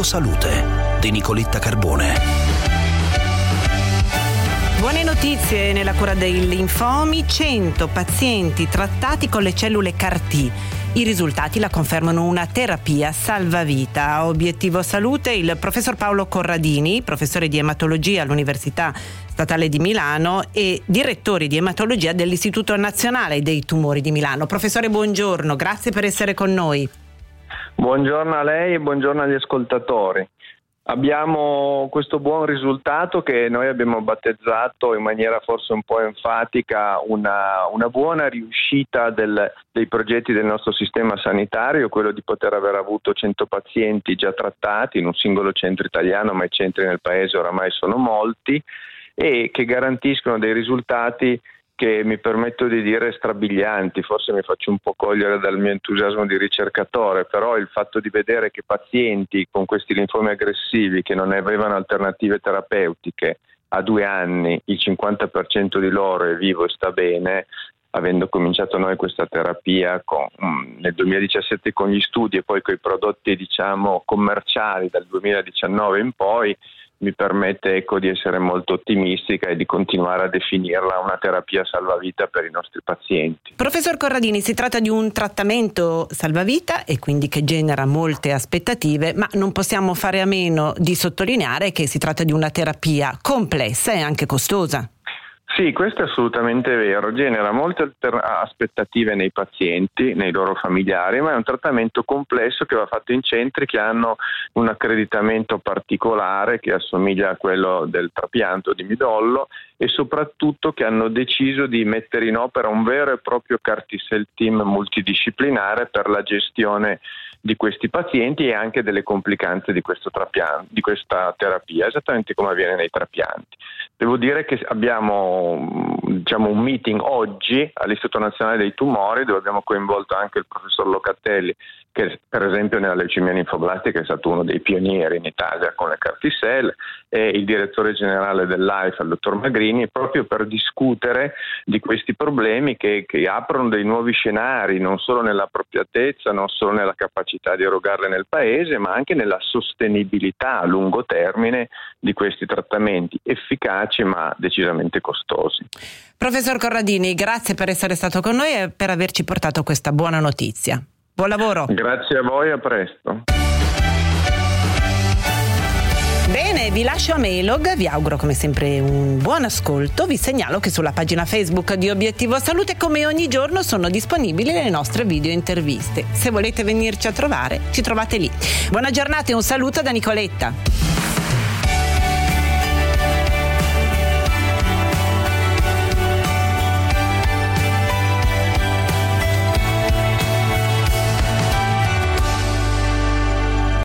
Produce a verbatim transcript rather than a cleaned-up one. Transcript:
Salute di Nicoletta Carbone. Buone notizie nella cura dei linfomi, cento pazienti trattati con le cellule C A R T. I risultati la confermano una terapia salvavita. A Obiettivo Salute il professor Paolo Corradini, professore di ematologia all'Università Statale di Milano e direttore di ematologia dell'Istituto Nazionale dei Tumori di Milano. Professore, buongiorno, grazie per essere con noi. Buongiorno a lei e buongiorno agli ascoltatori. Abbiamo questo buon risultato che noi abbiamo battezzato in maniera forse un po' enfatica una, una buona riuscita del, dei progetti del nostro sistema sanitario, quello di poter aver avuto cento pazienti già trattati in un singolo centro italiano, ma i centri nel paese oramai sono molti, e che garantiscono dei risultati che mi permetto di dire strabilianti. Forse mi faccio un po' cogliere dal mio entusiasmo di ricercatore, però il fatto di vedere che pazienti con questi linfomi aggressivi che non avevano alternative terapeutiche a due anni, il cinquanta per cento di loro è vivo e sta bene, avendo cominciato noi questa terapia con, nel duemiladiciassette con gli studi e poi con i prodotti diciamo commerciali dal duemiladiciannove in poi, mi permette ecco di essere molto ottimistica e di continuare a definirla una terapia salvavita per i nostri pazienti. Professor Corradini, si tratta di un trattamento salvavita e quindi che genera molte aspettative, ma non possiamo fare a meno di sottolineare che si tratta di una terapia complessa e anche costosa. Sì, questo è assolutamente vero, genera molte alter- aspettative nei pazienti, nei loro familiari, ma è un trattamento complesso che va fatto in centri che hanno un accreditamento particolare che assomiglia a quello del trapianto di midollo e soprattutto che hanno deciso di mettere in opera un vero e proprio C A R T-Cell team multidisciplinare per la gestione di questi pazienti e anche delle complicanze di questo trapianto, di questa terapia, esattamente come avviene nei trapianti. Devo dire che abbiamo diciamo, un meeting oggi all'Istituto Nazionale dei Tumori dove abbiamo coinvolto anche il professor Locatelli, che per esempio nella leucemia linfoblastica è stato uno dei pionieri in Italia con le C A R T-Cell, e il direttore generale dell'A I F, il dottor Magrini, proprio per discutere di questi problemi che, che aprono dei nuovi scenari, non solo nell'appropriatezza, non solo nella capacità di erogarle nel paese, ma anche nella sostenibilità a lungo termine di questi trattamenti efficaci ma decisamente costosi. Professor Corradini, grazie per essere stato con noi e per averci portato questa buona notizia. Buon lavoro. Grazie a voi, a presto. Bene, vi lascio a Mailog, vi auguro come sempre un buon ascolto, vi segnalo che sulla pagina Facebook di Obiettivo Salute come ogni giorno sono disponibili le nostre video interviste. Se volete venirci a trovare, ci trovate lì. Buona giornata e un saluto da Nicoletta.